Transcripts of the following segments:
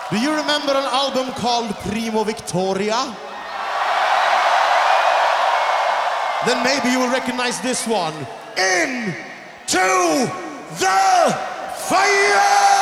Do you remember an album called Primo Victoria? Then maybe you will recognize this one. Into the Fire!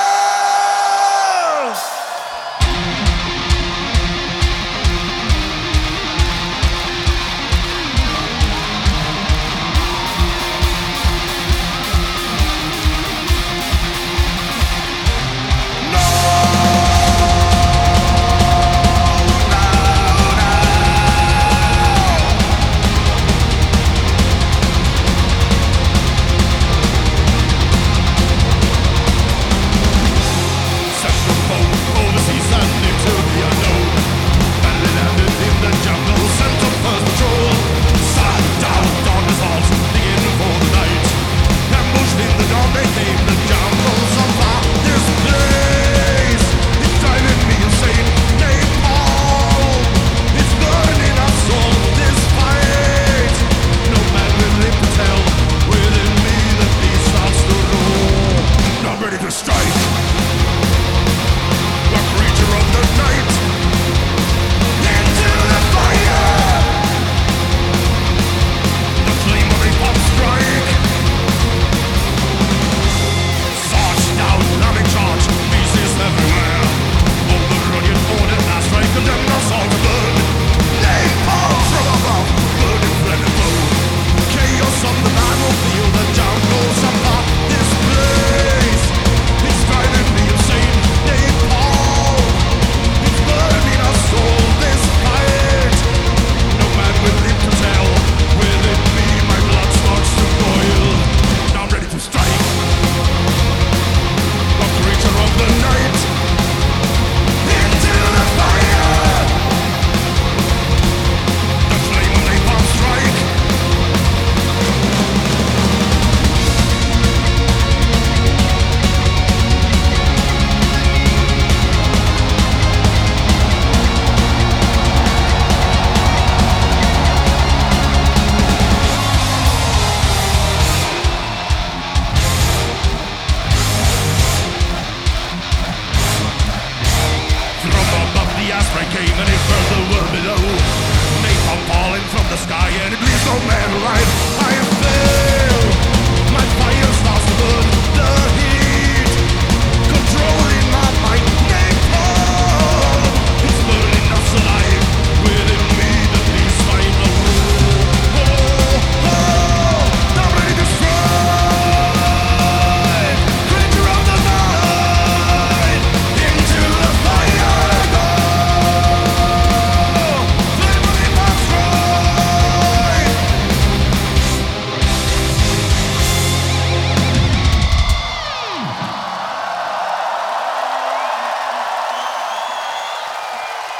Came and it felt the world below. Napalm falling from the sky and it bleeds no man alive.